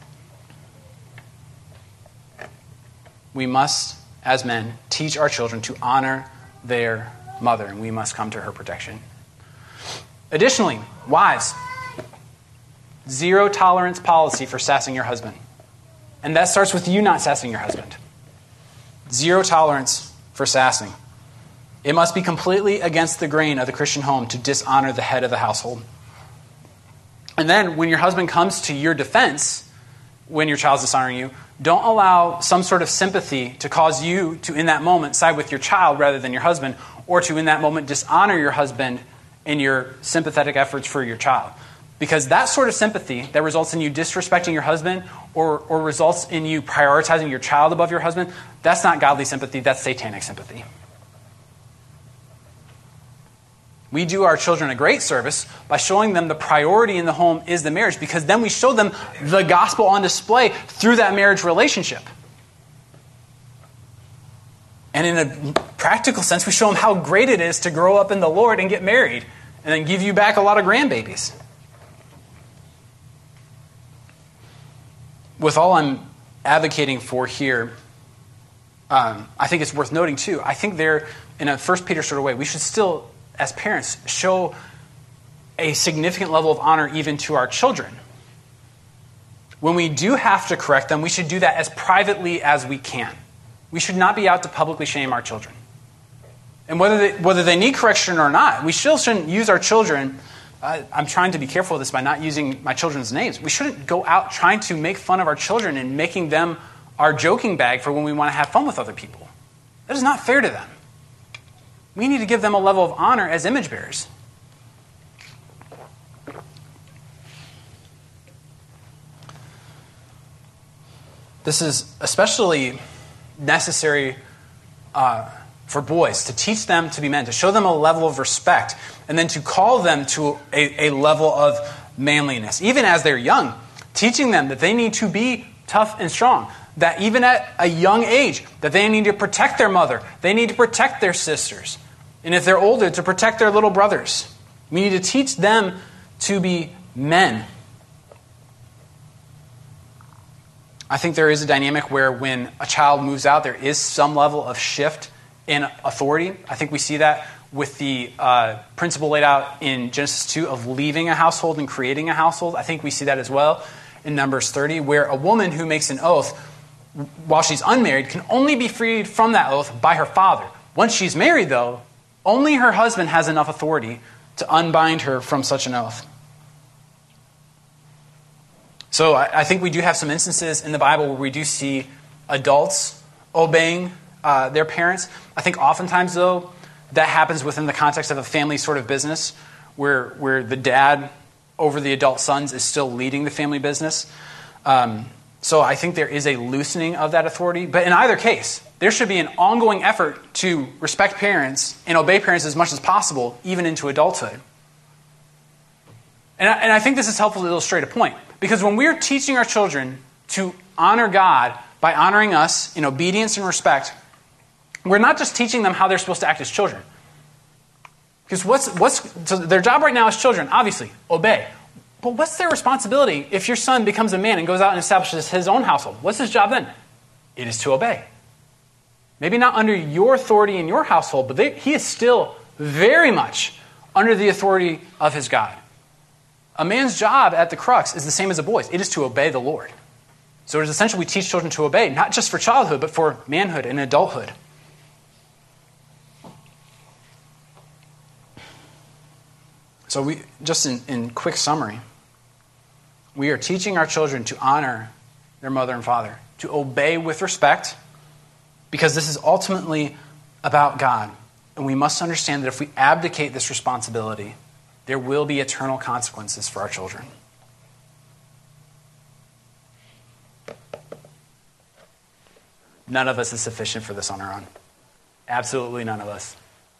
We must, as men, teach our children to honor their mother, and we must come to her protection. Additionally, wives, zero tolerance policy for sassing your husband. And that starts with you not sassing your husband. Zero tolerance for sassing. It must be completely against the grain of the Christian home to dishonor the head of the household. And then when your husband comes to your defense, when your child's dishonoring you, don't allow some sort of sympathy to cause you to, in that moment, side with your child rather than your husband, or to, in that moment, dishonor your husband in your sympathetic efforts for your child. Because that sort of sympathy that results in you disrespecting your husband or results in you prioritizing your child above your husband, that's not godly sympathy, that's satanic sympathy. We do our children a great service by showing them the priority in the home is the marriage, because then we show them the gospel on display through that marriage relationship. And in a practical sense, we show them how great it is to grow up in the Lord and get married and then give you back a lot of grandbabies. With all I'm advocating for here, I think it's worth noting too, I think there, in a 1 Peter sort of way, we should still, as parents, show a significant level of honor even to our children. When we do have to correct them, we should do that as privately as we can. We should not be out to publicly shame our children. And whether they need correction or not, we still shouldn't use our children. I'm trying to be careful of this by not using my children's names. We shouldn't go out trying to make fun of our children and making them our joking bag for when we want to have fun with other people. That is not fair to them. We need to give them a level of honor as image bearers. This is especially necessary for boys, to teach them to be men, to show them a level of respect, and then to call them to a level of manliness, even as they're young, teaching them that they need to be tough and strong, that even at a young age, that they need to protect their mother, they need to protect their sisters, and if they're older, to protect their little brothers. We need to teach them to be men. I think there is a dynamic where when a child moves out, there is some level of shift in authority. I think we see that with the principle laid out in Genesis 2 of leaving a household and creating a household. I think we see that as well in Numbers 30, where a woman who makes an oath while she's unmarried can only be freed from that oath by her father. Once she's married, though, only her husband has enough authority to unbind her from such an oath. So I think we do have some instances in the Bible where we do see adults obeying their parents. I think oftentimes, though, that happens within the context of a family sort of business where the dad over the adult sons is still leading the family business. So I think there is a loosening of that authority. But in either case, there should be an ongoing effort to respect parents and obey parents as much as possible, even into adulthood. And I think this is helpful to illustrate a point. Because when we're teaching our children to honor God by honoring us in obedience and respect, we're not just teaching them how they're supposed to act as children. Because so their job right now as children, obviously, obey. But what's their responsibility if your son becomes a man and goes out and establishes his own household? What's his job then? It is to obey. Maybe not under your authority in your household, but he is still very much under the authority of his God. A man's job at the crux is the same as a boy's. It is to obey the Lord. So it is essential we teach children to obey, not just for childhood, but for manhood and adulthood. So we, just in quick summary, we are teaching our children to honor their mother and father, to obey with respect, because this is ultimately about God. And we must understand that if we abdicate this responsibility, there will be eternal consequences for our children. None of us is sufficient for this on our own. Absolutely none of us.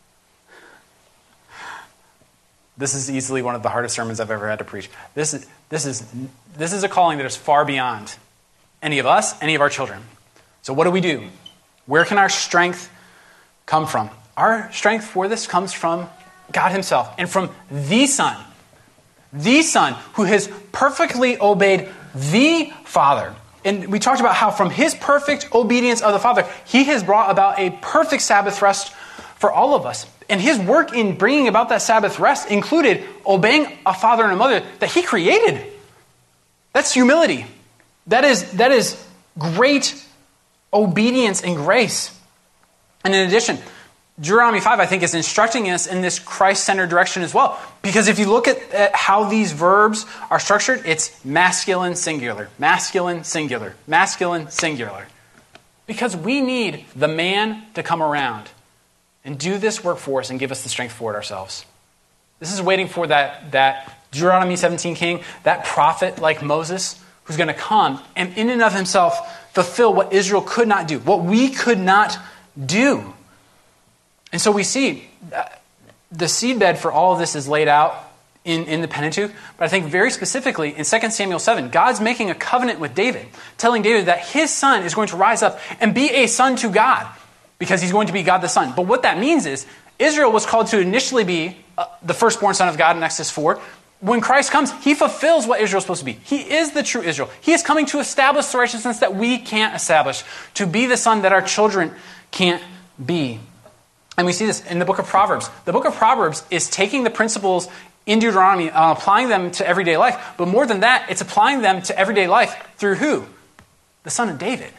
This is easily one of the hardest sermons I've ever had to preach. This is a calling that is far beyond any of us, any of our children. So what do? Where can our strength come from? Our strength for this comes from God himself and from the Son who has perfectly obeyed the Father. And we talked about how from his perfect obedience of the Father, he has brought about a perfect Sabbath rest for all of us. And his work in bringing about that Sabbath rest included obeying a father and a mother that he created. That's humility. That is great obedience and grace. And in addition, Deuteronomy 5, I think, is instructing us in this Christ-centered direction as well. Because if you look at how these verbs are structured, it's masculine, singular, masculine, singular, masculine, singular. Because we need the man to come around and do this work for us and give us the strength for it ourselves. This is waiting for that Deuteronomy 17 king, that prophet like Moses, who's going to come and in and of himself fulfill what Israel could not do, what we could not do. And so we see the seedbed for all of this is laid out in the Pentateuch, but I think very specifically in 2 Samuel 7, God's making a covenant with David, telling David that his son is going to rise up and be a son to God, because he's going to be God the Son. But what that means is Israel was called to initially be the firstborn son of God in Exodus 4. When Christ comes, he fulfills what Israel's supposed to be. He is the true Israel. He is coming to establish the righteousness that we can't establish, to be the son that our children can't be. And we see this in the book of Proverbs. The book of Proverbs is taking the principles in Deuteronomy and applying them to everyday life. But more than that, it's applying them to everyday life through who? The son of David.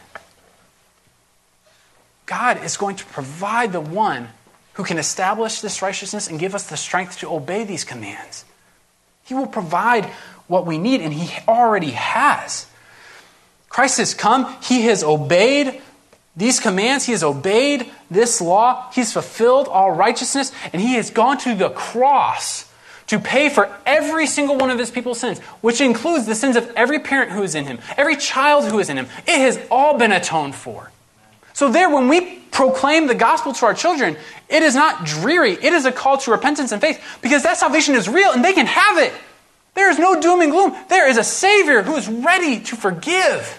God is going to provide the one who can establish this righteousness and give us the strength to obey these commands. He will provide what we need, and he already has. Christ has come. He has obeyed these commands. He has obeyed this law. He's fulfilled all righteousness, and he has gone to the cross to pay for every single one of his people's sins, which includes the sins of every parent who is in him, every child who is in him. It has all been atoned for. So there, when we proclaim the gospel to our children, it is not dreary. It is a call to repentance and faith, because that salvation is real and they can have it. There is no doom and gloom. There is a Savior who is ready to forgive.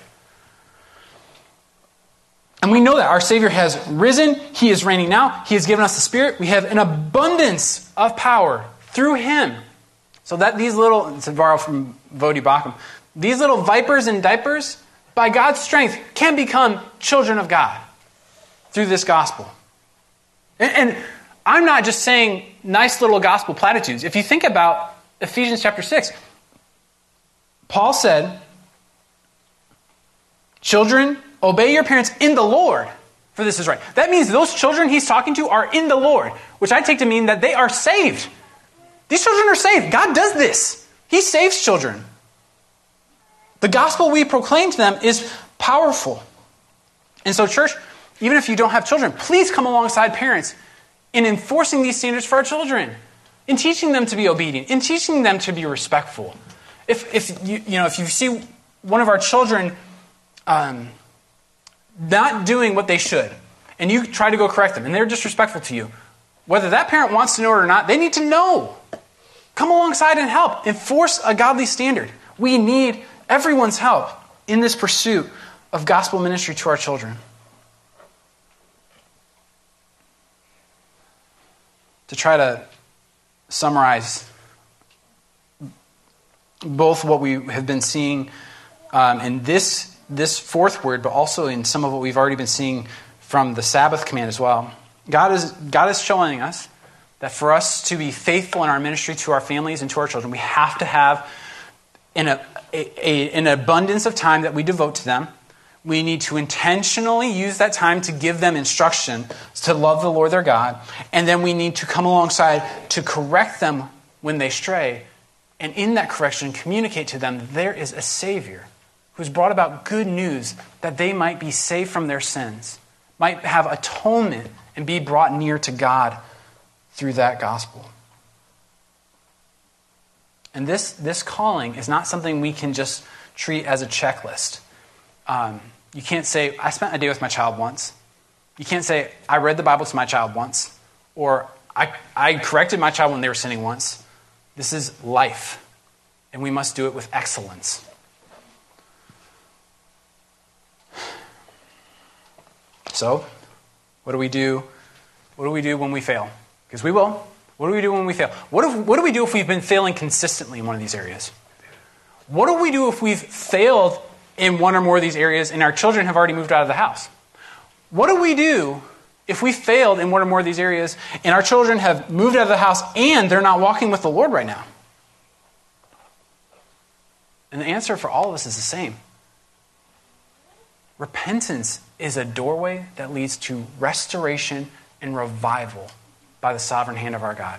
And we know that our Savior has risen. He is reigning now. He has given us the Spirit. We have an abundance of power through him. So that these little, to borrow from Vodi Bakum, these little vipers in diapers, by God's strength, can become children of God through this gospel. And I'm not just saying nice little gospel platitudes. If you think about Ephesians chapter 6, Paul said, children, obey your parents in the Lord, for this is right. That means those children he's talking to are in the Lord, which I take to mean that they are saved. These children are saved. God does this. He saves children. The gospel we proclaim to them is powerful. And so, church, even if you don't have children, please come alongside parents in enforcing these standards for our children, in teaching them to be obedient, in teaching them to be respectful. If you see one of our children not doing what they should, and you try to go correct them, and they're disrespectful to you, whether that parent wants to know it or not, they need to know. Come alongside and help. Enforce a godly standard. We need everyone's help in this pursuit of gospel ministry to our children. To try to summarize both what we have been seeing in this fourth word, but also in some of what we've already been seeing from the Sabbath command as well. God is showing us that for us to be faithful in our ministry to our families and to our children, we have to have an abundance of time that we devote to them. We need to intentionally use that time to give them instruction to love the Lord their God. And then we need to come alongside to correct them when they stray. And in that correction, communicate to them that there is a Savior who's brought about good news that they might be saved from their sins, might have atonement and be brought near to God through that gospel. And this calling is not something we can just treat as a checklist. You can't say, I spent a day with my child once. You can't say, I read the Bible to my child once. Or, I corrected my child when they were sinning once. This is life. And we must do it with excellence. So, what do we do? What do we do when we fail? Because we will. What do we do when we fail? What do we do if we've been failing consistently in one of these areas? What do we do if we've failed in one or more of these areas and our children have already moved out of the house? What do we do if we failed in one or more of these areas and our children have moved out of the house and they're not walking with the Lord right now? And the answer for all of us is the same. Repentance is a doorway that leads to restoration and revival by the sovereign hand of our God.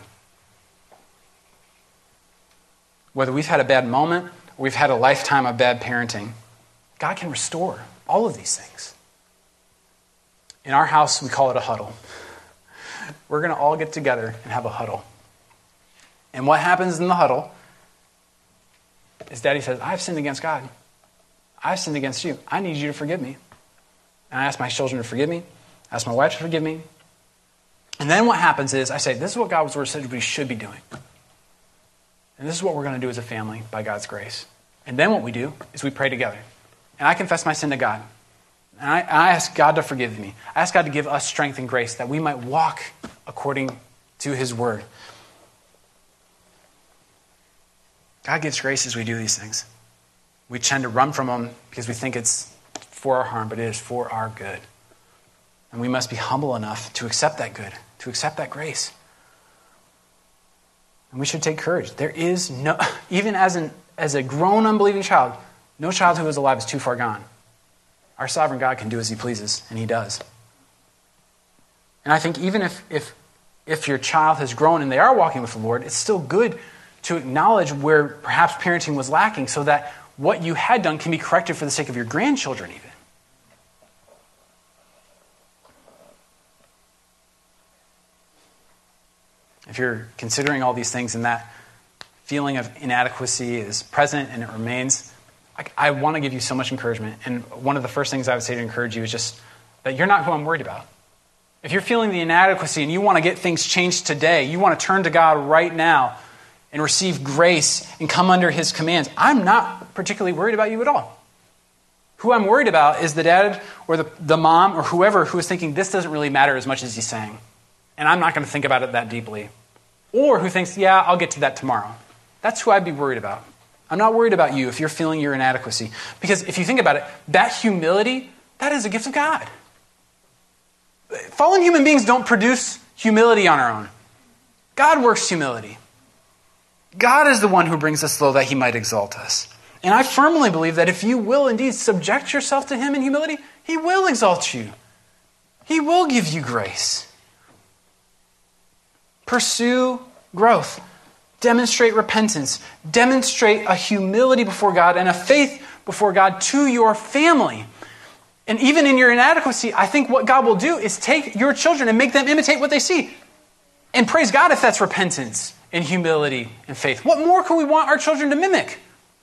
Whether we've had a bad moment or we've had a lifetime of bad parenting, God can restore all of these things. In our house, we call it a huddle. We're going to all get together and have a huddle. And what happens in the huddle is Daddy says, I've sinned against God. I've sinned against you. I need you to forgive me. And I ask my children to forgive me. I ask my wife to forgive me. And then what happens is I say, this is what God's word said we should be doing. And this is what we're going to do as a family by God's grace. And then what we do is we pray together. And I confess my sin to God. And I ask God to forgive me. I ask God to give us strength and grace that we might walk according to his word. God gives grace as we do these things. We tend to run from them because we think it's for our harm, but it is for our good. And we must be humble enough to accept that good, to accept that grace. And we should take courage. There is no, even as a grown unbelieving child, no child who is alive is too far gone. Our sovereign God can do as he pleases, and he does. And I think even if your child has grown and they are walking with the Lord, it's still good to acknowledge where perhaps parenting was lacking so that what you had done can be corrected for the sake of your grandchildren even. If you're considering all these things and that feeling of inadequacy is present and it remains, I want to give you so much encouragement. And one of the first things I would say to encourage you is just that you're not who I'm worried about. If you're feeling the inadequacy and you want to get things changed today, you want to turn to God right now and receive grace and come under his commands, I'm not particularly worried about you at all. Who I'm worried about is the dad or the mom or whoever who is thinking this doesn't really matter as much as he's saying. And I'm not going to think about it that deeply. Or who thinks, yeah, I'll get to that tomorrow. That's who I'd be worried about. I'm not worried about you if you're feeling your inadequacy. Because if you think about it, that humility, that is a gift of God. Fallen human beings don't produce humility on our own. God works humility. God is the one who brings us low that he might exalt us. And I firmly believe that if you will indeed subject yourself to him in humility, he will exalt you. He will give you grace. Pursue growth. Demonstrate repentance. Demonstrate a humility before God and a faith before God to your family. And even in your inadequacy, I think what God will do is take your children and make them imitate what they see. And praise God if that's repentance and humility and faith. What more can we want our children to mimic?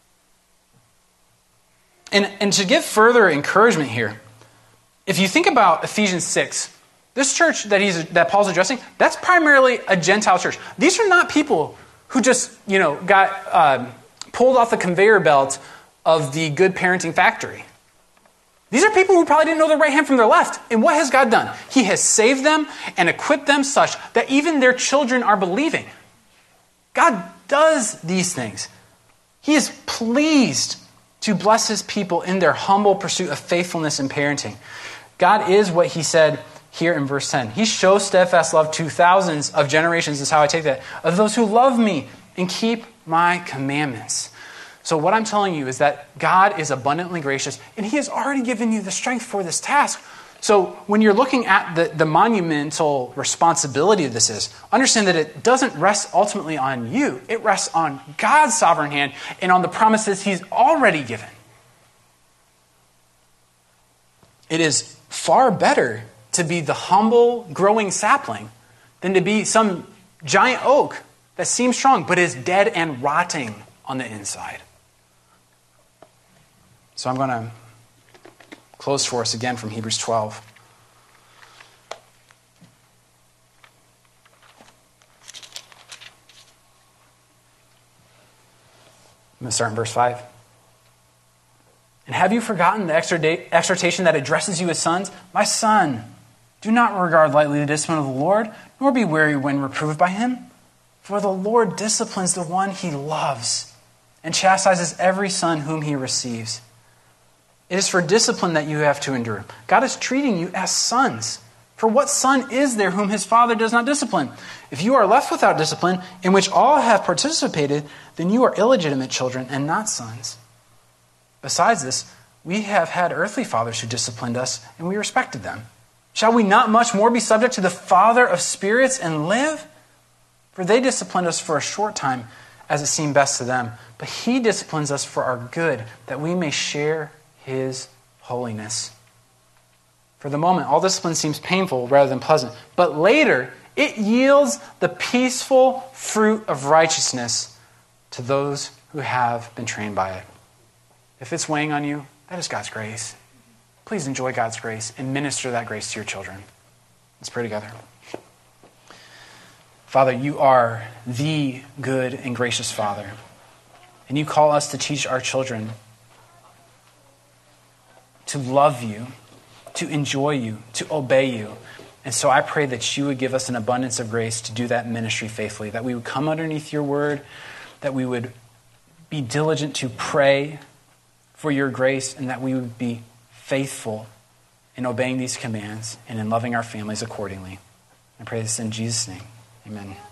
And to give further encouragement here, if you think about Ephesians 6, this church that Paul's addressing, that's primarily a Gentile church. These are not people who just, got pulled off the conveyor belt of the good parenting factory. These are people who probably didn't know their right hand from their left. And what has God done? He has saved them and equipped them such that even their children are believing. God does these things. He is pleased to bless his people in their humble pursuit of faithfulness in parenting. God is what he said here in verse 10. He shows steadfast love to thousands of generations, is how I take that, of those who love me and keep my commandments. So what I'm telling you is that God is abundantly gracious, and he has already given you the strength for this task. So when you're looking at the monumental responsibility of this is, understand that it doesn't rest ultimately on you. It rests on God's sovereign hand and on the promises he's already given. It is far better to be the humble, growing sapling than to be some giant oak that seems strong but is dead and rotting on the inside. So I'm going to close for us again from Hebrews 12. I'm going to start in verse 5. And have you forgotten the exhortation that addresses you as sons? My son, do not regard lightly the discipline of the Lord, nor be weary when reproved by him. For the Lord disciplines the one he loves, and chastises every son whom he receives. It is for discipline that you have to endure. God is treating you as sons. For what son is there whom his father does not discipline? If you are left without discipline, in which all have participated, then you are illegitimate children and not sons. Besides this, we have had earthly fathers who disciplined us, and we respected them. Shall we not much more be subject to the Father of spirits and live? For they disciplined us for a short time, as it seemed best to them. But he disciplines us for our good, that we may share his holiness. For the moment, all discipline seems painful rather than pleasant. But later, it yields the peaceful fruit of righteousness to those who have been trained by it. If it's weighing on you, that is God's grace. Please enjoy God's grace and minister that grace to your children. Let's pray together. Father, you are the good and gracious Father. And you call us to teach our children to love you, to enjoy you, to obey you. And so I pray that you would give us an abundance of grace to do that ministry faithfully, that we would come underneath your word, that we would be diligent to pray for your grace, and that we would be faithful in obeying these commands and in loving our families accordingly. I pray this in Jesus' name. Amen.